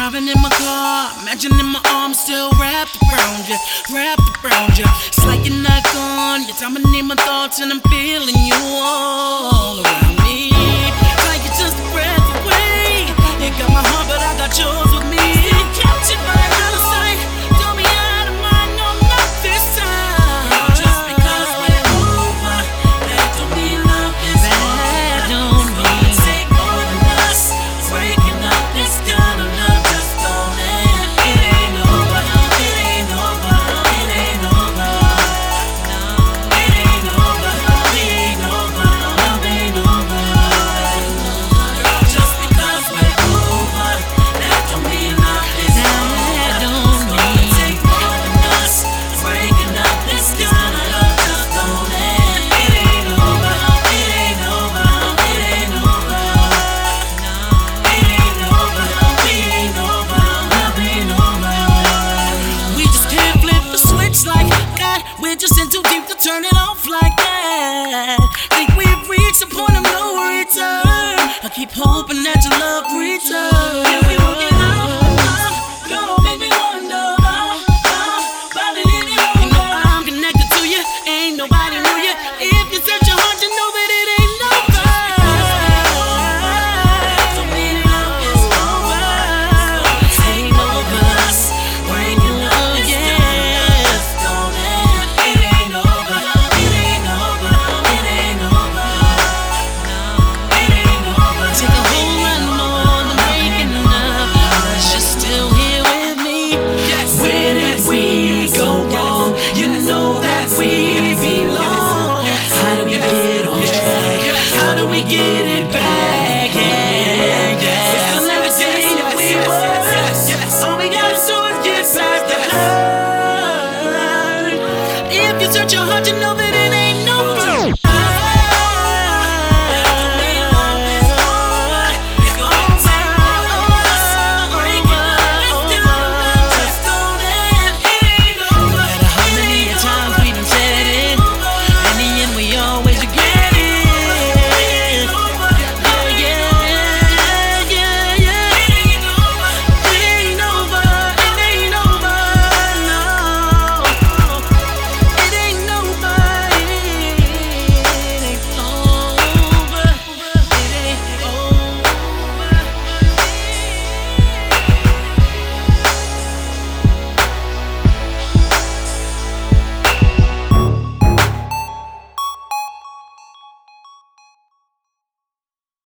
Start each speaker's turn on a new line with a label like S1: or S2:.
S1: Driving in my car, imagining my arms still wrapped around you, wrapped around you. It's like you're not gone, you're dominating my thoughts and I'm feeling you all around me. It's like you're just a breath away. You got my heart, but I got yours with me. Still captured by out of sight, don't be out of mind, no, not this time. Just because we're over, that don't mean love is over. That don't mean take more than us, breaking up this kind of love. We're just in too deep to turn it off like that. Think we've reached a point of no return. I keep hoping that your love returns. If we won't get out, gonna make me wonder about it any longer. You know I'm connected to you, ain't nobody knew you. If you search your heart, you know that it ain't over. Don't mean love is over. It ain't over. Breaking up is get it back, yeah. It's never everything that we were. All we gotta do is get back the hurt. If you search your heart, you know that